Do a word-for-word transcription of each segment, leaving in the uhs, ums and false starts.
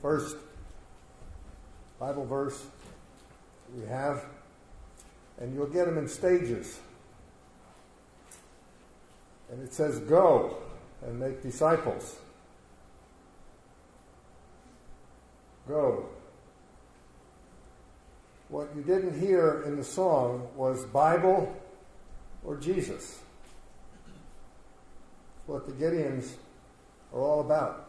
first Bible verse we have, and you'll get them in stages. And it says, "Go and make disciples." Go. What you didn't hear in the song was Bible or Jesus. It's what the Gideons are all about.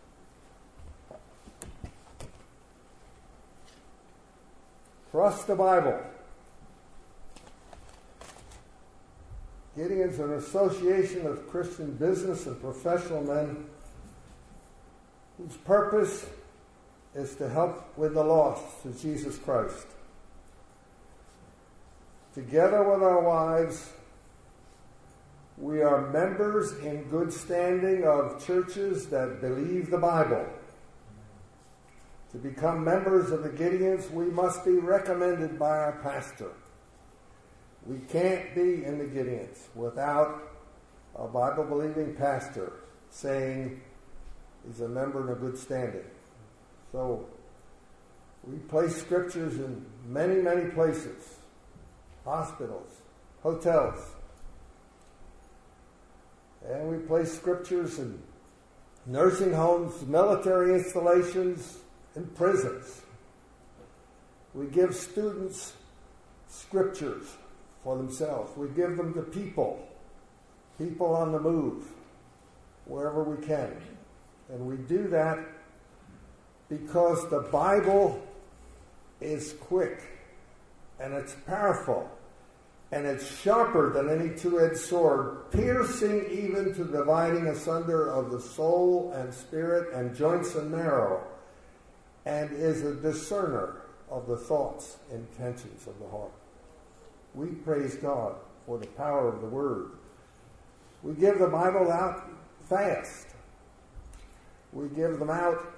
Trust the Bible. Gideons are an association of Christian business and professional men whose purpose is to help win the lost to Jesus Christ. Together with our wives, we are members in good standing of churches that believe the Bible. To become members of the Gideons, we must be recommended by our pastor. We can't be in the Gideons without a Bible-believing pastor saying he's a member in a good standing. So we place scriptures in many, many places. Hospitals, hotels. And we place scriptures in nursing homes, military installations, and prisons. We give students scriptures for themselves. We give them to people, people on the move, wherever we can. And we do that because the Bible is quick, and it's powerful, and it's sharper than any two-edged sword, piercing even to dividing asunder of the soul and spirit and joints and marrow, and is a discerner of the thoughts and intentions of the heart. We praise God for the power of the Word. We give the Bible out fast. We give them out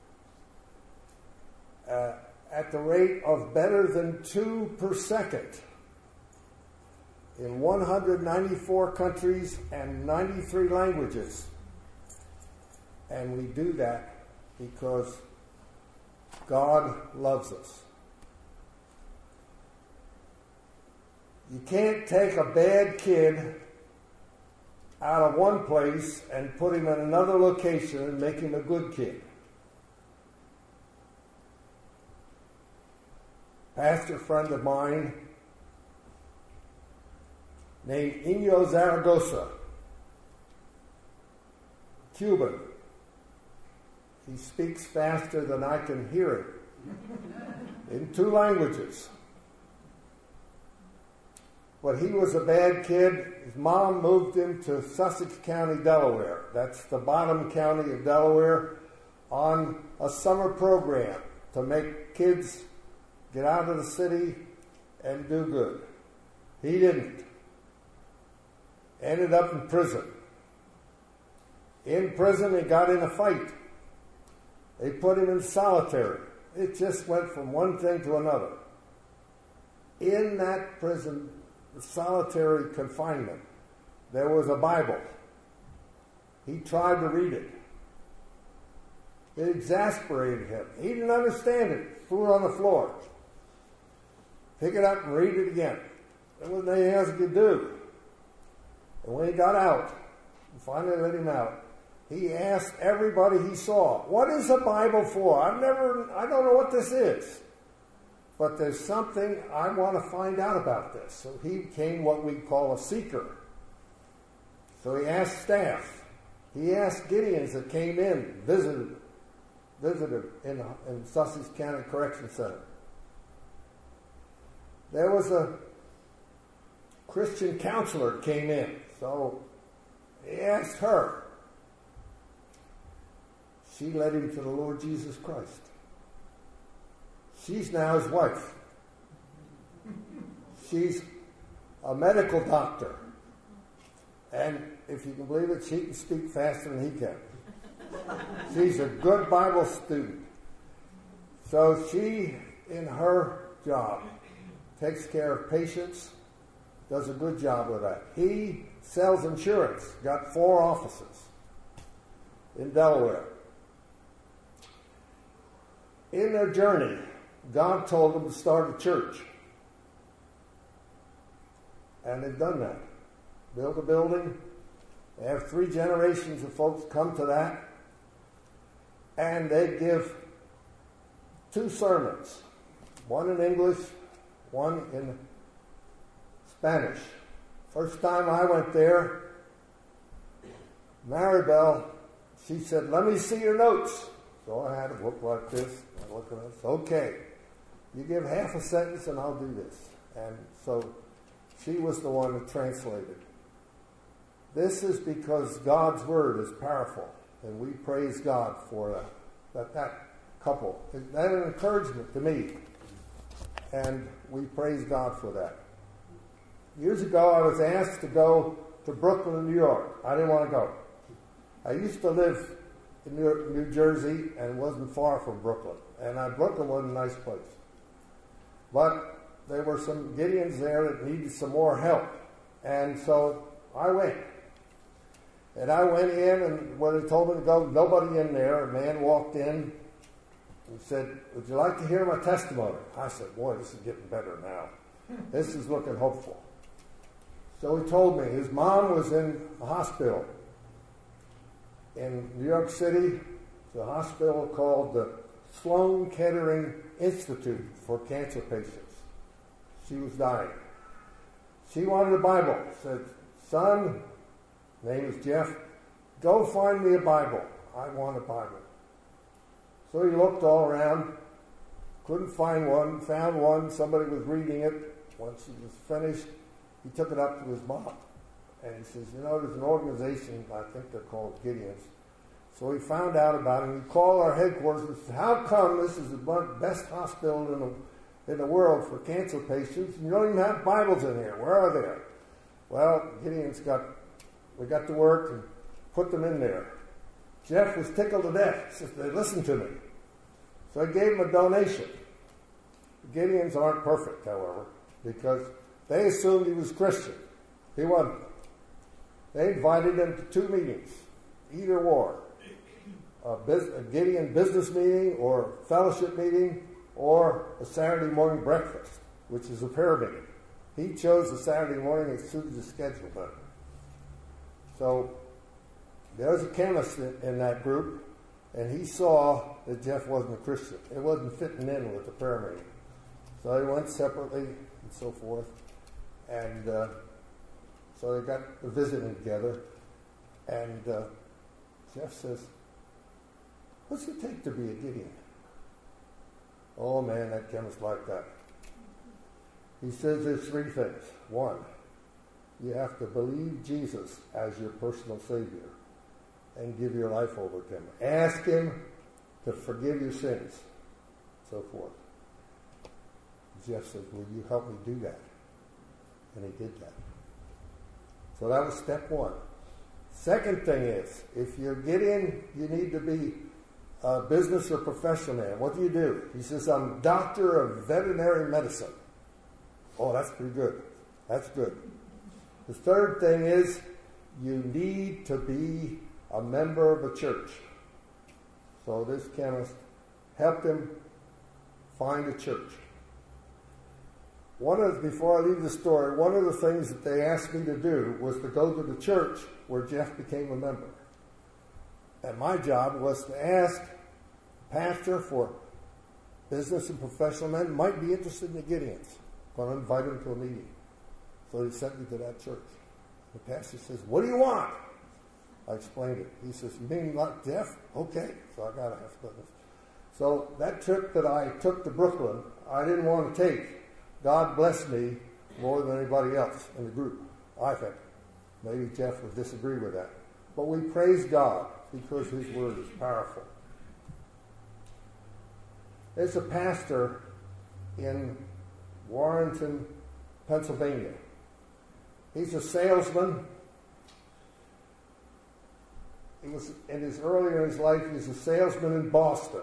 uh, at the rate of better than two per second in one hundred ninety-four countries and ninety-three languages. And we do that because God loves us. You can't take a bad kid out of one place and put him in another location and make him a good kid. Pastor friend of mine named Inyo Zaragoza, Cuban. He speaks faster than I can hear it in two languages. But he was a bad kid. His mom moved him to Sussex County, Delaware. That's the bottom county of Delaware, on a summer program to make kids get out of the city and do good. He didn't. Ended up in prison. In prison, he got in a fight. They put him in solitary. It just went from one thing to another. In that prison, solitary confinement, there was a Bible. He tried to read it. It exasperated him. He didn't understand it. Threw it on the floor. Pick it up and read it again. There wasn't anything else he could do. And when he got out, and finally let him out, he asked everybody he saw, "What is a Bible for? I've never, I don't know what this is. But there's something I want to find out about this." So he became what we call a seeker. So he asked staff. He asked Gideons that came in, visited, visited in, in Sussex County Correction Center. There was a Christian counselor that came in. So he asked her. She led him to the Lord Jesus Christ. She's now his wife. She's a medical doctor. And if you can believe it, she can speak faster than he can. She's a good Bible student. So she, in her job, takes care of patients, does a good job with that. He sells insurance, got four offices in Delaware. in their journey, God told them to start a church. And they've done that. Built a building. They have three generations of folks come to that. And they give two sermons. One in English, one in Spanish. First time I went there, Maribel, she said, let me see your notes. So I had a book like this. I looked at it. Okay, you give half a sentence and I'll do this. And so she was the one that translated. This is because God's word is powerful, and we praise God for that. That, that couple. That's an encouragement to me, and we praise God for that. Years ago, I was asked to go to Brooklyn, New York. I didn't want to go. I used to live in New, York, New Jersey, and it wasn't far from Brooklyn. And uh, Brooklyn wasn't a nice place. But there were some Gideons there that needed some more help. And so I went. And I went in, and when they told me to go, nobody in there. A man walked in and said, would you like to hear my testimony? I said, boy, this is getting better now. This is looking hopeful. So he told me his mom was in a hospital in New York City. It's a hospital called the Sloan Kettering Institute for Cancer Patients. She was dying. She wanted a Bible. Said, son, name is Jeff, go find me a Bible. I want a Bible. So he looked all around, couldn't find one, found one, somebody was reading it. Once he was finished, he took it up to his mom. And he says, you know, there's an organization, I think they're called Gideons. So he found out about it, and he called our headquarters and said, how come this is the best hospital in the, in the world for cancer patients, and you don't even have Bibles in here? Where are they? Well, Gideons got, we got to work and put them in there. Jeff was tickled to death. He said, they listened to me. So I gave him a donation. The Gideons aren't perfect, however, because they assumed he was Christian. He wasn't. They invited him to two meetings, either or. A, biz- a Gideon business meeting or fellowship meeting or a Saturday morning breakfast, which is a prayer meeting. He chose the Saturday morning as soon as his schedule better. So there was a chemist in, in that group, and he saw that Jeff wasn't a Christian. It wasn't fitting in with the prayer meeting. So they went separately and so forth. And uh, so they got visiting together. And uh, Jeff says, what's it take to be a Gideon? Oh, man, that chemist liked that. He says there's three things. One, you have to believe Jesus as your personal Savior and give your life over to him. Ask him to forgive your sins, so forth. Jeff says, will you help me do that? And he did that. So that was step one. Second thing is, if you're Gideon, you need to be a business or professional man. What do you do? He says, I'm doctor of veterinary medicine. Oh, that's pretty good. That's good. The third thing is, you need to be a member of a church. So this chemist helped him find a church. One of, before I leave the story, one of the things that they asked me to do was to go to the church where Jeff became a member. And my job was to ask the pastor for business and professional men might be interested in the Gideons. I'm going to invite him to a meeting. So he sent me to that church. The pastor says, what do you want? I explained it. He says, you mean like Jeff? Okay. So I got to have business. So that trip that I took to Brooklyn, I didn't want to take. God blessed me more than anybody else in the group, I think. Maybe Jeff would disagree with that. But we praise God because his word is powerful. There's a pastor in Warrenton, Pennsylvania. He's a salesman. He was, in his earlier in his life, he was a salesman in Boston.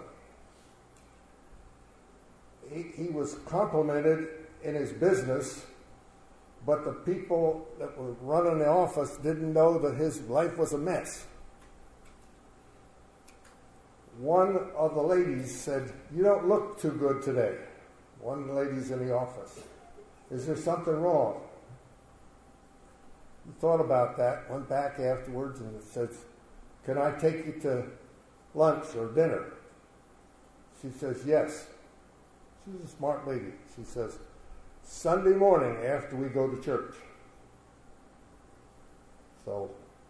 He, he was complimented in his business, but the people that were running the office didn't know that his life was a mess. one of the ladies said, "You don't look too good today." One of the ladies in the office. "Is there something wrong?" He thought about that, went back afterwards and says, "Can I take you to lunch or dinner?" She says, "Yes." She's a smart lady. She says, "Sunday morning after we go to church." So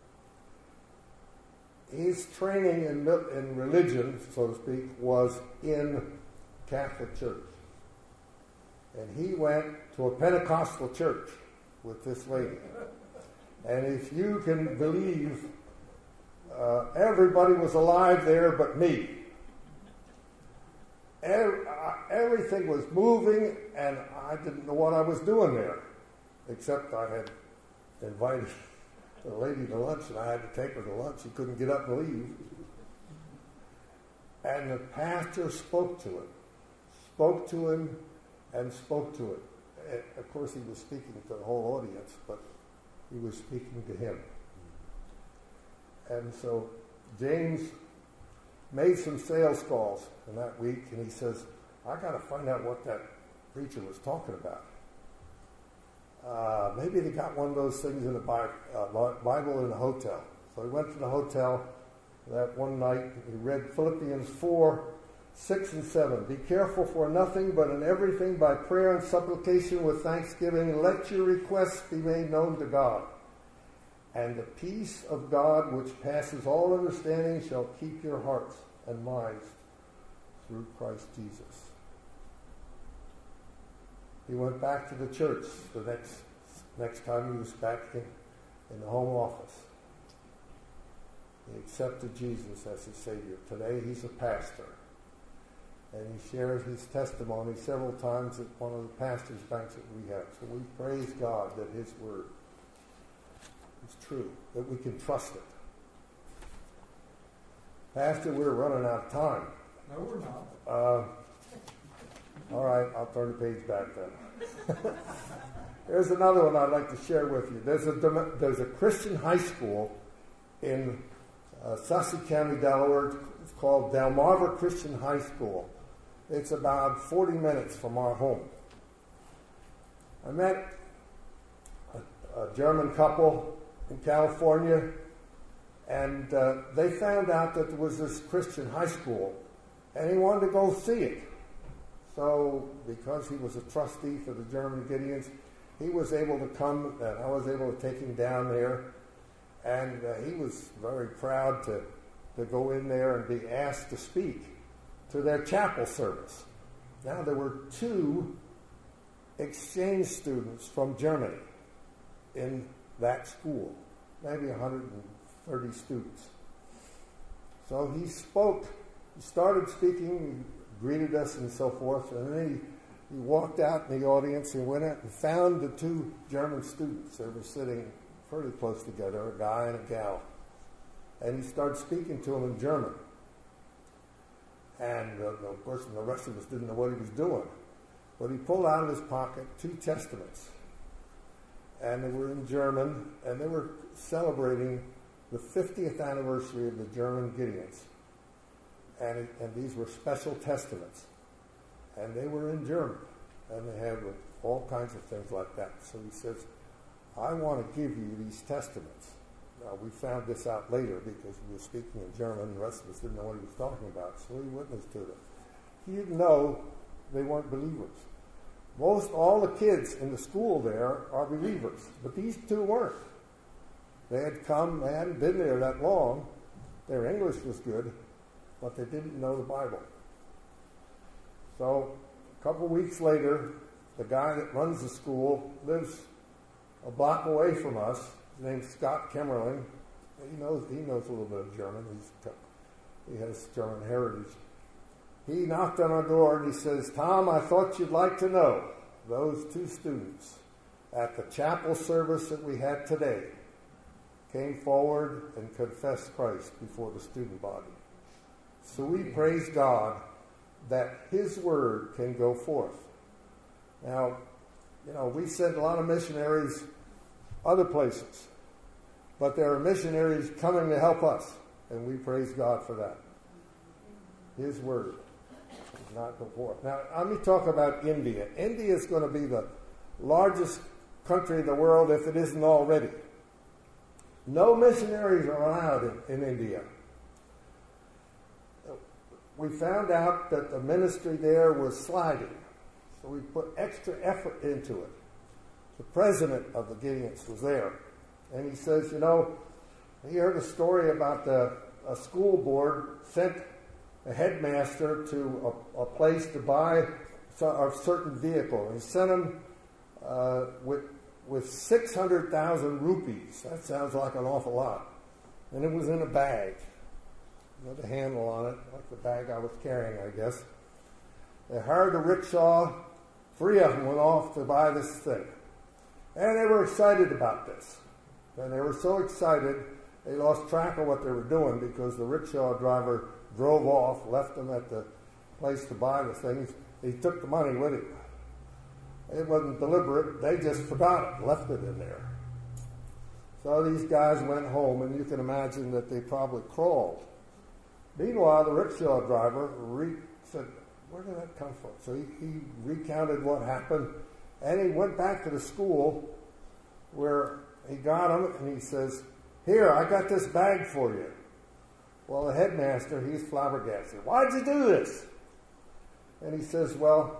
his training in, in religion, so to speak, was in Catholic Church. And he went to a Pentecostal church with this lady. And if you can believe, uh, everybody was alive there but me. Every, uh, everything was moving, and I didn't know what I was doing there, except I had invited the lady to lunch, and I had to take her to lunch. She couldn't get up and leave. And the pastor spoke to him, spoke to him, and spoke to it. And of course, he was speaking to the whole audience, but he was speaking to him. And so James made some sales calls in that week, and he says, "I got to find out what that preacher was talking about. Uh, maybe they got one of those things in the Bible, uh, Bible in a hotel." So he went to the hotel that one night. He read Philippians four, six and seven. "Be careful for nothing, but in everything by prayer and supplication with thanksgiving, let your requests be made known to God. And the peace of God, which passes all understanding, shall keep your hearts and minds through Christ Jesus." He went back to the church the next next time he was back in, in the home office. He accepted Jesus as his Savior. Today he's a pastor. And he shares his testimony several times at one of the pastors' banks that we have. So we praise God that his word is true, that we can trust it. Pastor, we're running out of time. No, we're not. Uh, all right, I'll turn the page back then. There's another one I'd like to share with you. There's a, there's a Christian high school in uh, Sussex County, Delaware. It's called Delmarva Christian High School. It's about forty minutes from our home. I met a, a German couple in California, and uh, they found out that there was this Christian high school, and he wanted to go see it. So, because he was a trustee for the German Gideons, he was able to come, and I was able to take him down there, and uh, he was very proud to, to go in there and be asked to speak to their chapel service. Now, there were two exchange students from Germany in that school, maybe one hundred thirty students. So he spoke, he started speaking, greeted us and so forth, and then he, he walked out in the audience and went out and found the two German students. They were sitting pretty close together, a guy and a gal. And he started speaking to them in German. And uh, of course, the rest of us didn't know what he was doing. But he pulled out of his pocket two testaments. And they were in German, and they were celebrating the fiftieth anniversary of the German Gideons. And, and these were special testaments. And they were in German. And they had all kinds of things like that. So he says, "I want to give you these testaments." Now, we found this out later because he was speaking in German, and the rest of us didn't know what he was talking about. So he witnessed to them. He didn't know they weren't believers. Most all the kids in the school there are believers, but these two weren't. They had come, they hadn't been there that long. Their English was good, but they didn't know the Bible. So a couple weeks later, the guy that runs the school lives a block away from us. His name's Scott Kimmerling. He knows he knows a little bit of German. He's, he has German heritage. He knocked on our door and he says, "Tom, I thought you'd like to know those two students at the chapel service that we had today came forward and confessed Christ before the student body." So we praise God that his word can go forth. Now, you know, we send a lot of missionaries other places, but there are missionaries coming to help us, and we praise God for that. His word does not go forth. Now, let me talk about India. India is going to be the largest country in the world if it isn't already. No missionaries are allowed in, in India. We found out that the ministry there was sliding, so we put extra effort into it. The president of the Gideons was there, and he says, you know, he heard a story about the a school board sent a headmaster to a, a place to buy a certain vehicle. He sent him uh, with with six hundred thousand rupees. That sounds like an awful lot. And it was in a bag. With a handle on it, like the bag I was carrying, I guess. They hired a rickshaw. Three of them went off to buy this thing. And they were excited about this. And they were so excited, they lost track of what they were doing because the rickshaw driver drove off, left them at the place to buy the thing. He took the money with him. It wasn't deliberate. They just forgot it, left it in there. So these guys went home, and you can imagine that they probably crawled. Meanwhile, the rickshaw driver re- said, where did that come from? So he, he recounted what happened, and he went back to the school where he got him, and he says, here, I got this bag for you. Well, the headmaster, he's flabbergasted. Why'd you do this? And he says, well,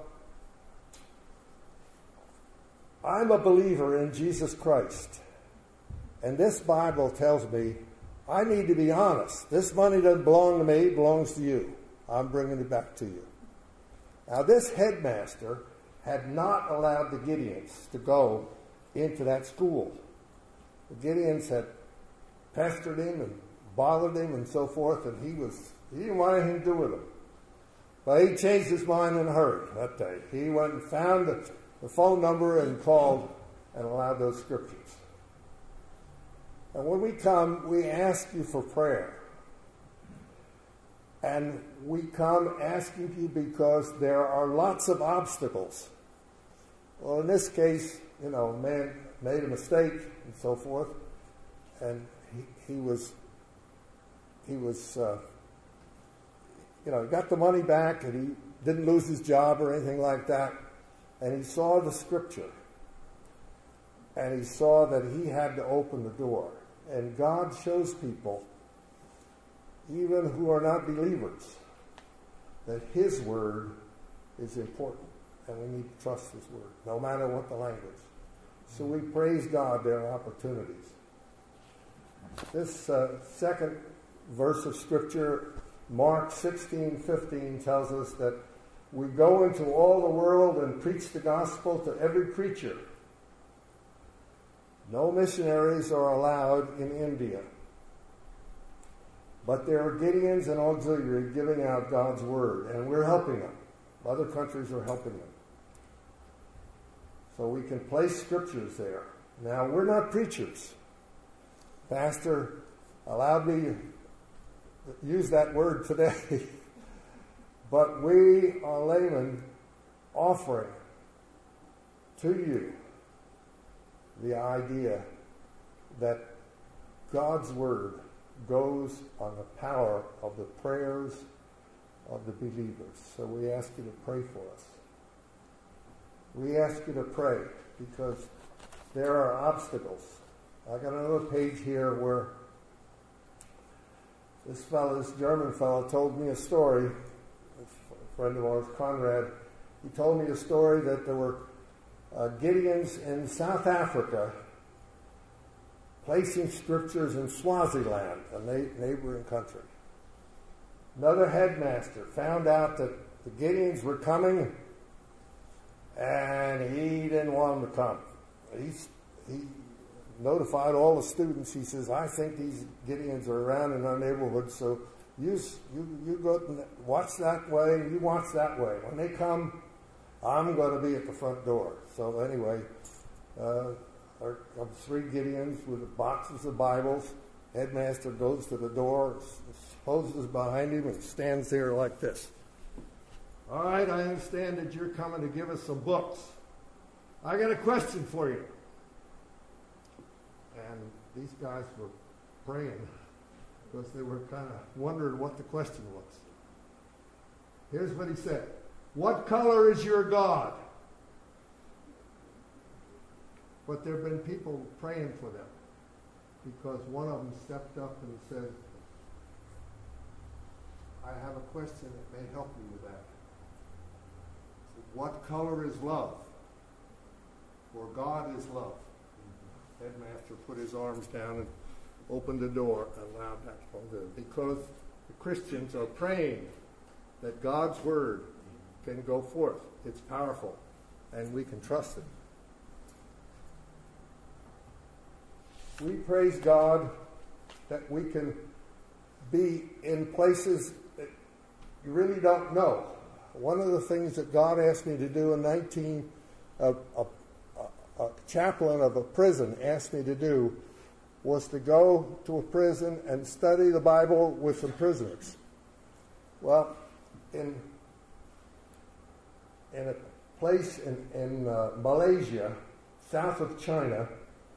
I'm a believer in Jesus Christ. And this Bible tells me I need to be honest. This money doesn't belong to me, it belongs to you. I'm bringing it back to you. Now, this headmaster had not allowed the Gideons to go into that school. The Gideons had pestered him and bothered him and so forth, and he was he didn't want anything to do with them. But he changed his mind in a hurry that day. He went and found the, the phone number and called and allowed those scriptures. And when we come, we ask you for prayer. And we come asking you because there are lots of obstacles. Well, in this case, you know, a man made a mistake and so forth, and he, he was, he was, uh, you know, he got the money back, and he didn't lose his job or anything like that. And he saw the scripture, and he saw that he had to open the door. And God shows people, even who are not believers, that His word is important, and we need to trust His word, no matter what the language. So we praise God there are opportunities. This uh, second verse of Scripture, Mark sixteen fifteen, tells us that we go into all the world and preach the gospel to every creature. No missionaries are allowed in India. But there are Gideons and auxiliary giving out God's word, and we're helping them. Other countries are helping them. So we can place scriptures there. Now, we're not preachers. Pastor allowed me to use that word today. But we are laymen offering to you the idea that God's word goes on the power of the prayers of the believers. So we ask you to pray for us. We ask you to pray because there are obstacles. I got another page here where this fellow, this German fellow, told me a story. A friend of ours, Conrad, he told me a story that there were Uh, Gideons in South Africa placing scriptures in Swaziland, a na- neighboring country. Another headmaster found out that the Gideons were coming, and he didn't want them to come. He's, he notified all the students. He says, I think these Gideons are around in our neighborhood, so you, you, you go watch that way, and you watch that way. When they come, I'm going to be at the front door. So anyway, uh, our, our three Gideons with boxes of Bibles. Headmaster goes to the door, closes behind him, and stands there like this. All right, I understand that you're coming to give us some books. I got a question for you. And these guys were praying because they were kind of wondering what the question was. Here's what he said. What color is your God? But there have been people praying for them because one of them stepped up and said, I have a question that may help you with that. What color is love? For God is love. The headmaster put his arms down and opened the door and allowed that to go. Because the Christians are praying that God's word can go forth. It's powerful, and we can trust it. We praise God that we can be in places that you really don't know. One of the things that God asked me to do in nineteen, a, a, a chaplain of a prison asked me to do, was to go to a prison and study the Bible with some prisoners. Well, in in a place in, in uh, Malaysia, south of China,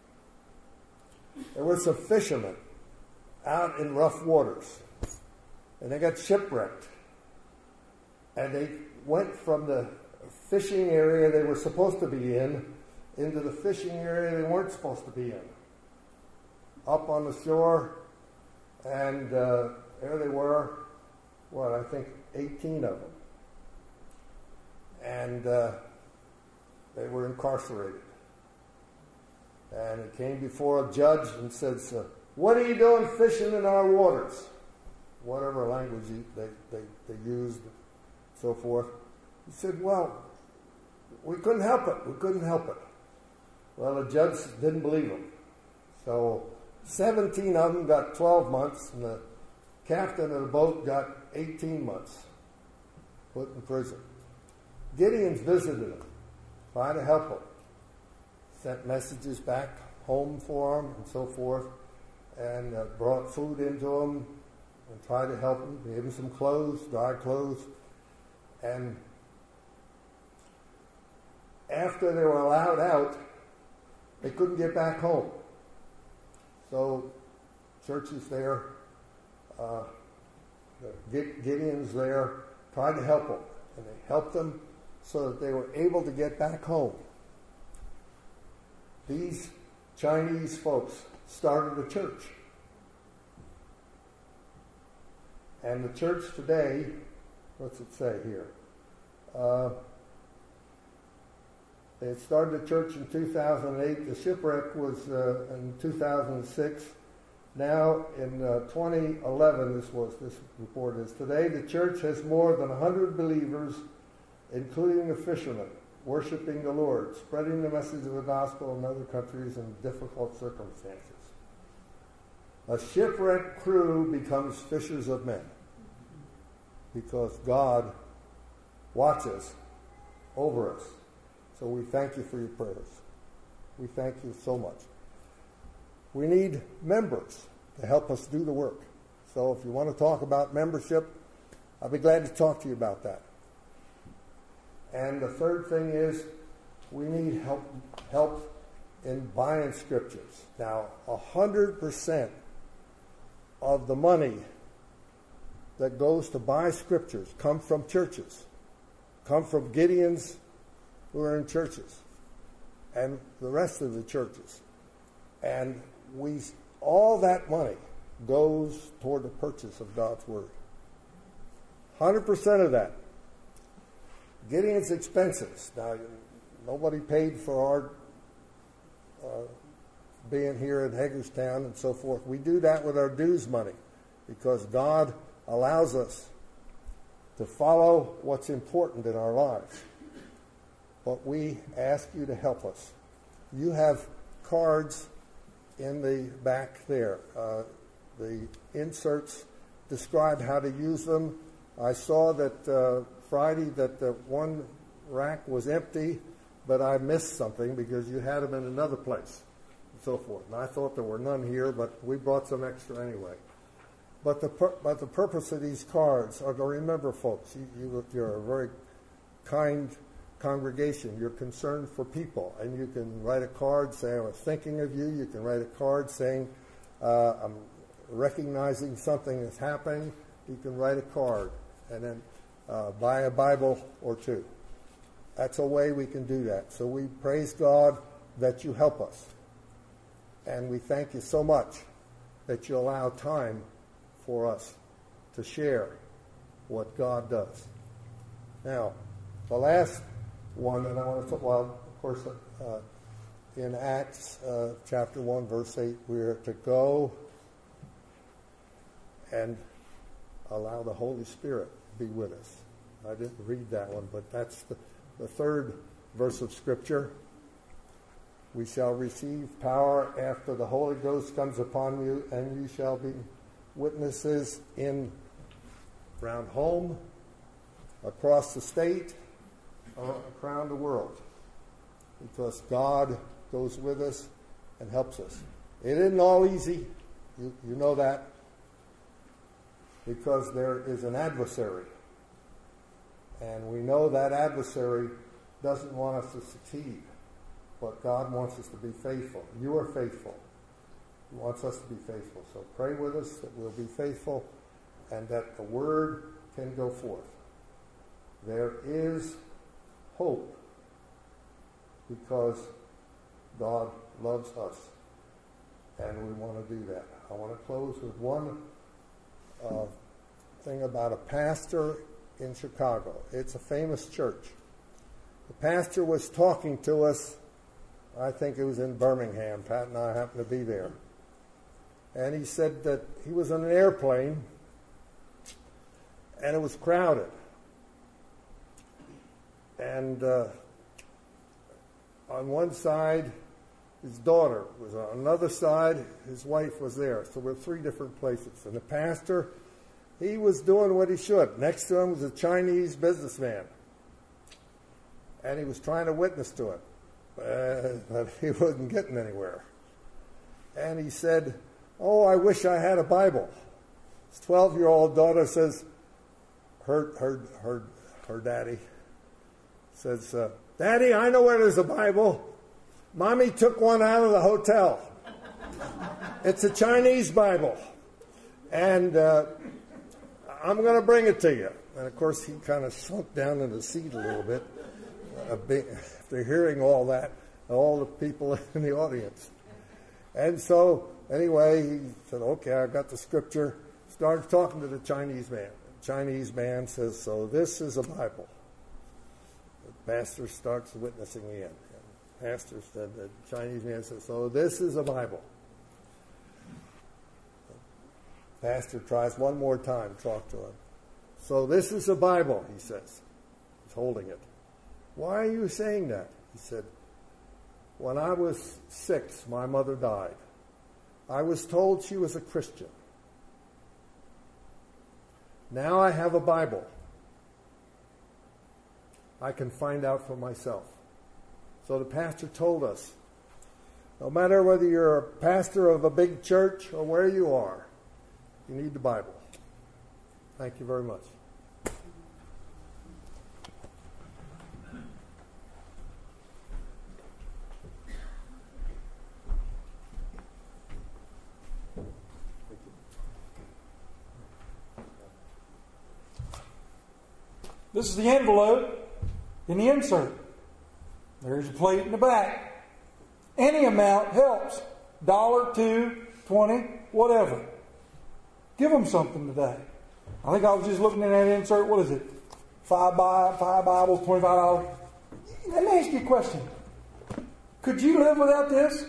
there were some fishermen out in rough waters, and they got shipwrecked. And they went from the fishing area they were supposed to be in into the fishing area they weren't supposed to be in. Up on the shore, and uh, there they were, what, I think eighteen of them. And uh, they were incarcerated. And it came before a judge and said, so, what are you doing fishing in our waters? Whatever language they, they, they used, so forth. He said, well, we couldn't help it. We couldn't help it. Well, the judge didn't believe him. So seventeen of them got twelve months, and the captain of the boat got eighteen months put in prison. Gideon's visited him, tried to help him, sent messages back home for him and so forth, and uh, brought food into him and tried to help him, gave him some clothes, dry clothes. And after they were allowed out, they couldn't get back home. So churches there, uh, Gideon's there, tried to help them. And they helped them so that they were able to get back home. These Chinese folks started a church. And the church today, what's it say here? Uh, they had started a church in two thousand eight. The shipwreck was uh, in two thousand six. Now, in uh, twenty eleven, this was this report is today. The church has more than one hundred believers, including the fishermen, worshiping the Lord, spreading the message of the gospel in other countries in difficult circumstances. A shipwrecked crew becomes fishers of men because God watches over us. So we thank you for your prayers. We thank you so much. We need members to help us do the work. So if you want to talk about membership, I'll be glad to talk to you about that. And the third thing is we need help help in buying scriptures. Now, one hundred percent of the money that goes to buy scriptures come from churches, come from Gideons who are in churches, and the rest of the churches. And we, all that money goes toward the purchase of God's Word. one hundred percent of that. Gideon's expenses. Now, nobody paid for our uh, being here in Hagerstown and so forth. We do that with our dues money because God allows us to follow what's important in our lives. But we ask you to help us. You have cards in the back there. Uh, the inserts describe how to use them. I saw that uh, Friday that the one rack was empty, but I missed something because you had them in another place and so forth. And I thought there were none here, but we brought some extra anyway. But the pur- but the purpose of these cards are to remember, folks, you, you, you're a very kind congregation. You're concerned for people, and you can write a card saying, I was thinking of you. You can write a card saying, uh, I'm recognizing something is happening. You can write a card, and then uh, buy a Bible or two. That's a way we can do that. So we praise God that you help us. And we thank you so much that you allow time for us to share what God does. Now, the last one that I want to talk, well, of course, uh, in Acts uh, chapter one, verse eight, we're to go and allow the Holy Spirit to be with us. I didn't read that one, but that's the, the third verse of Scripture. We shall receive power after the Holy Ghost comes upon you, and you shall be witnesses in around home, across the state, around the world. Because God goes with us and helps us. It isn't all easy. You, you know that. Because there is an adversary. And we know that adversary doesn't want us to succeed. But God wants us to be faithful. You are faithful. He wants us to be faithful. So pray with us that we'll be faithful and that the word can go forth. There is hope because God loves us. And we want to do that. I want to close with one uh, thing about a pastor in Chicago. It's a famous church. The pastor was talking to us. I think it was in Birmingham. Pat and I happened to be there. And he said that he was on an airplane and it was crowded. And uh, on one side, his daughter was on another side, his wife was there. So we're three different places. And the pastor, he was doing what he should. Next to him was a Chinese businessman. And he was trying to witness to him. Uh, but he wasn't getting anywhere. And he said, oh, I wish I had a Bible. His twelve-year-old daughter says, her, her, her, her daddy says, uh, Daddy, I know where there's a Bible. Mommy took one out of the hotel. It's a Chinese Bible. And uh, I'm going to bring it to you. And, of course, he kind of sunk down in the seat a little bit. Uh, after hearing all that, all the people in the audience. And so, anyway, he said, okay, I got the scripture. Started talking to the Chinese man. The Chinese man says, so this is a Bible. The pastor starts witnessing again. The pastor said, the Chinese man says, so this is a Bible. The pastor tries one more time to talk to him. So this is a Bible, he says. He's holding it. Why are you saying that? He said, when I was six, my mother died. I was told she was a Christian. Now I have a Bible. I can find out for myself. So the pastor told us, no matter whether you're a pastor of a big church or where you are, you need the Bible. Thank you very much. This is the envelope in the insert. There's a plate in the back. Any amount helps. Dollar, two, twenty, whatever. Give them something today. I think I was just looking at that insert. What is it? Five, bi- five Bibles, twenty-five dollars. Let me ask you a question. Could you live without this?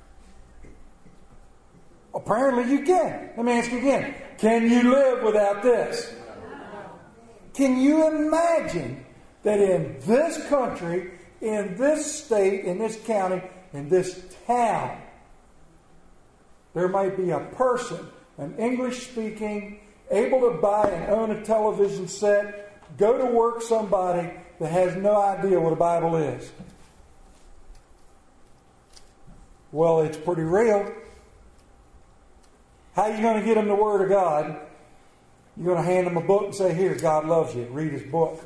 Apparently you can. Let me ask you again. Can you live without this? Can you imagine that in this country, in this state, in this county, in this town, there might be a person, an English-speaking, able to buy and own a television set, go to work somebody that has no idea what a Bible is? Well, it's pretty real. How are you going to get them the Word of God? You're going to hand them a book and say, here, God loves you. Read his book.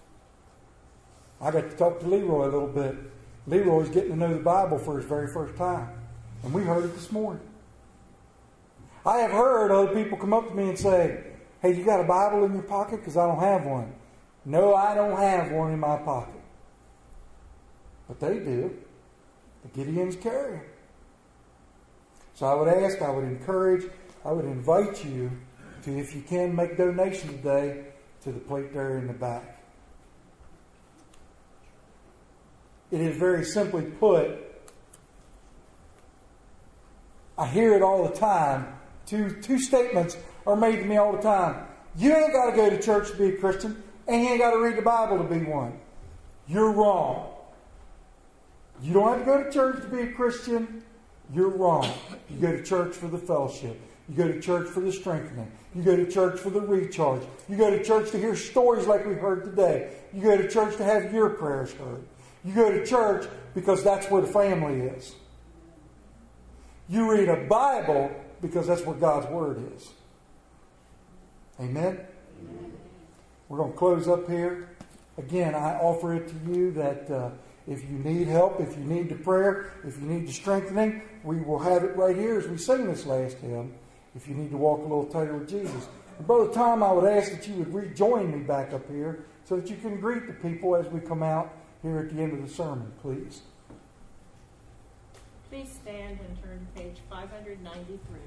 I got to talk to Leroy a little bit. Leroy's getting to know the Bible for his very first time. And we heard it this morning. I have heard other people come up to me and say, hey, you got a Bible in your pocket? Because I don't have one. No, I don't have one in my pocket. But they do. The Gideons carry them. So I would ask, I would encourage, I would invite you to, if you can, make donation today to the plate there in the back. It is very simply put, I hear it all the time. Two, two statements are made to me all the time. You ain't got to go to church to be a Christian, and you ain't got to read the Bible to be one. You're wrong. You don't have to go to church to be a Christian. You're wrong. You go to church for the fellowship. You go to church for the strengthening. You go to church for the recharge. You go to church to hear stories like we heard today. You go to church to have your prayers heard. You go to church because that's where the family is. You read a Bible because that's where God's Word is. Amen? Amen. We're going to close up here. Again, I offer it to you that uh, if you need help, if you need the prayer, if you need the strengthening, we will have it right here as we sing this last hymn. If you need to walk a little tighter with Jesus. And Brother Tom, I would ask that you would rejoin me back up here so that you can greet the people as we come out here at the end of the sermon, please. Please stand and turn to page five ninety-three.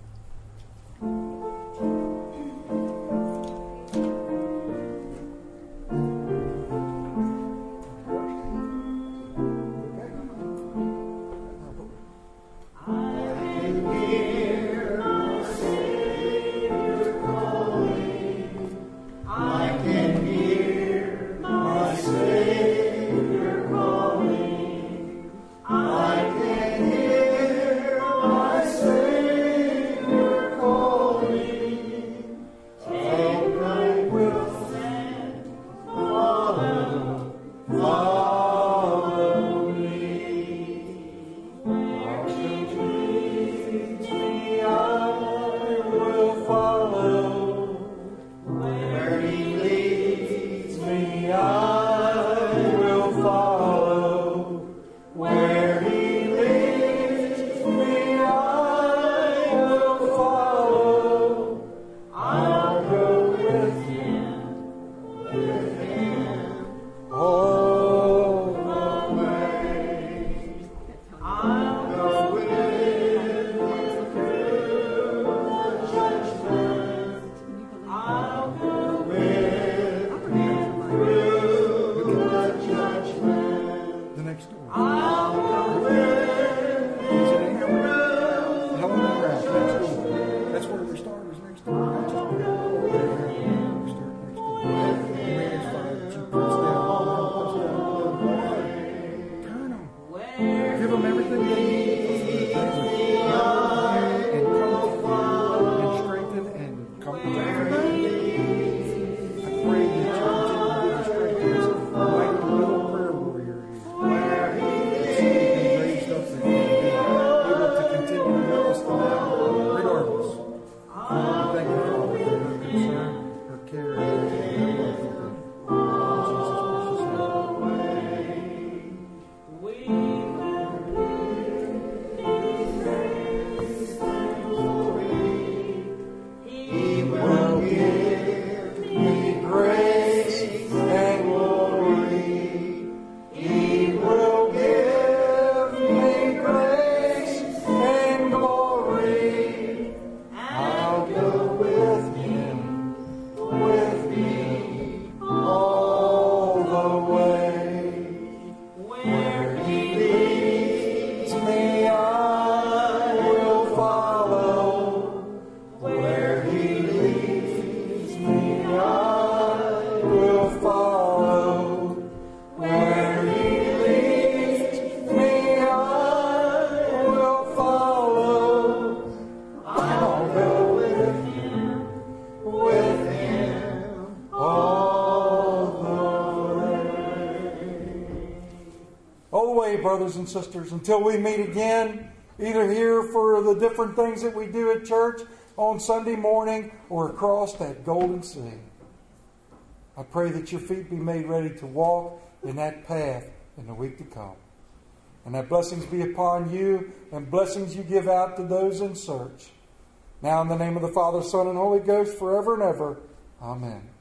Brothers and sisters, until we meet again, either here for the different things that we do at church on Sunday morning or across that golden sea. I pray that your feet be made ready to walk in that path in the week to come. And that blessings be upon you and blessings you give out to those in search. Now in the name of the Father, Son, and Holy Ghost, forever and ever. Amen.